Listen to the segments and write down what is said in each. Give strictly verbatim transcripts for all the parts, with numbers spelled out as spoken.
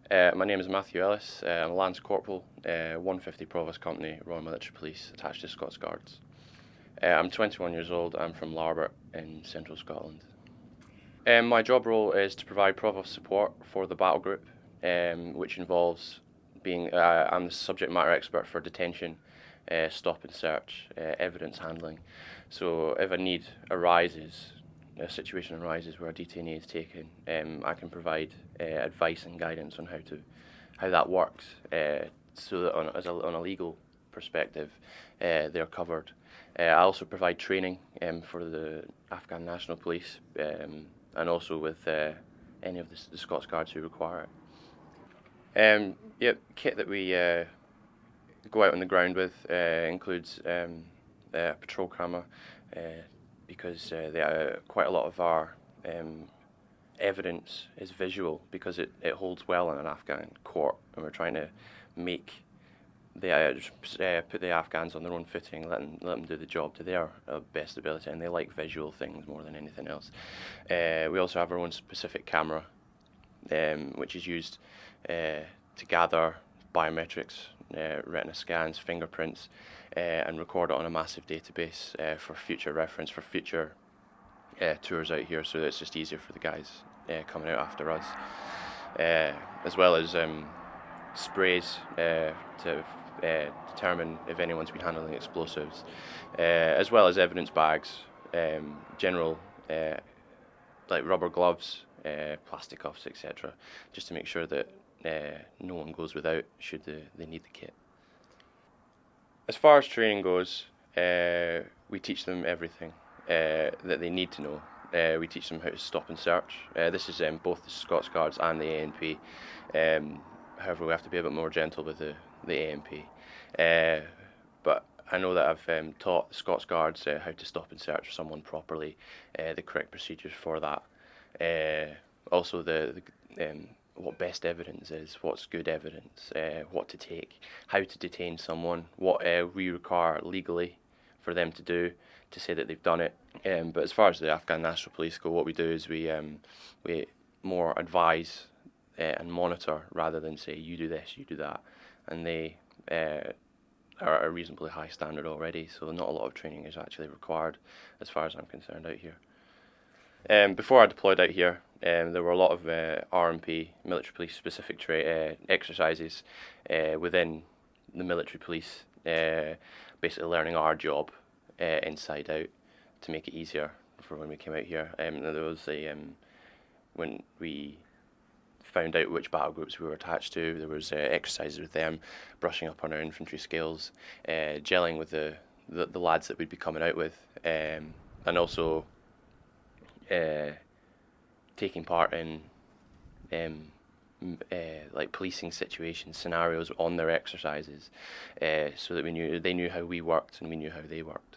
Uh, my name is Matthew Ellis. Uh, I'm a Lance Corporal, uh, one fifty Provost Company, Royal Military Police, attached to Scots Guards. Uh, I'm twenty-one years old. I'm from Larbert in central Scotland. Um, my job role is to provide Provost support for the battle group, um, which involves being, uh, I'm the subject matter expert for detention, uh, stop and search, uh, evidence handling. So if a need arises, a situation arises where a detainee is taken, um, I can provide uh, advice and guidance on how to, how that works, uh, so that on, as a, on a legal perspective, uh, they're covered. Uh, I also provide training um, for the Afghan National Police, um, and also with uh, any of the, the Scots Guards who require it. Um, yep, kit that we uh, go out on the ground with uh, includes um, a patrol camera, uh, because uh, they, uh, quite a lot of our um, evidence is visual, because it, it holds well in an Afghan court, and we're trying to make the uh, just, uh, put the Afghans on their own footing, let them, let them do the job to their uh, best ability, and they like visual things more than anything else. Uh, we also have our own specific camera, um, which is used uh, to gather biometrics, uh, retina scans, fingerprints, uh, and record it on a massive database uh, for future reference, for future uh, tours out here, so that it's just easier for the guys uh, coming out after us. Uh, as well as um, sprays uh, to uh, determine if anyone's been handling explosives, uh, as well as evidence bags, um, general uh, like rubber gloves, uh, plastic cuffs, et cetera, just to make sure that uh, no one goes without should they, they need the kit. As far as training goes, uh, we teach them everything uh, that they need to know. Uh, we teach them how to stop and search. Uh, this is um, both the Scots Guards and the A N P. Um, however, we have to be a bit more gentle with the, the A N P. Uh, but I know that I've um, taught the Scots Guards uh, how to stop and search someone properly, uh, the correct procedures for that. Uh, also, the, the um, what best evidence is, what's good evidence, uh, what to take, how to detain someone, what uh, we require legally for them to do to say that they've done it. Um, but as far as the Afghan National Police go, what we do is we um, we more advise uh, and monitor rather than say you do this, you do that, and they uh, are at a reasonably high standard already. So not a lot of training is actually required, as far as I'm concerned, out here. Um, before I deployed out here, um, there were a lot of uh, R M P, military police specific tra uh, exercises uh, within the military police, uh, basically learning our job uh, inside out to make it easier for when we came out here. Um, there was a, um, when we found out which battle groups we were attached to, there was uh, exercises with them, brushing up on our infantry skills, uh, gelling with the, the, the lads that we'd be coming out with, um, and also Uh, taking part in um, uh, like policing situations, scenarios on their exercises, uh, so that we knew they knew how we worked and we knew how they worked.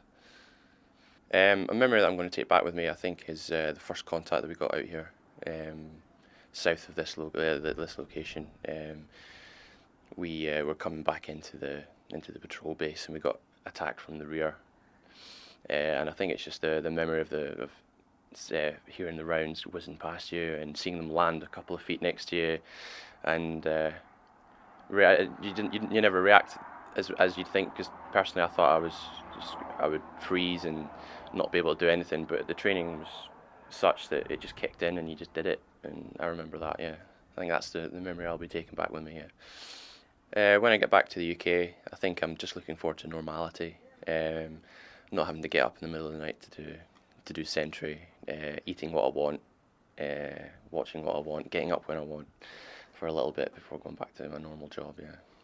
Um, a memory that I'm going to take back with me, I think, is uh, the first contact that we got out here, um, south of this, lo uh, this location. Um, we uh, were coming back into the into the patrol base, and we got attacked from the rear. Uh, and I think it's just the the memory of the of Uh, hearing the rounds whizzing past you and seeing them land a couple of feet next to you, and uh, you didn't you, you never react as as you'd think, because personally I thought I was just I would freeze and not be able to do anything, but the training was such that it just kicked in and you just did it, and I remember that. Yeah, I think that's the, the memory I'll be taking back with me. Yeah. Uh, when I get back to the U K, I think I'm just looking forward to normality, um, not having to get up in the middle of the night to do to do sentry, uh, eating what I want, uh, watching what I want, getting up when I want for a little bit before going back to my normal job, yeah.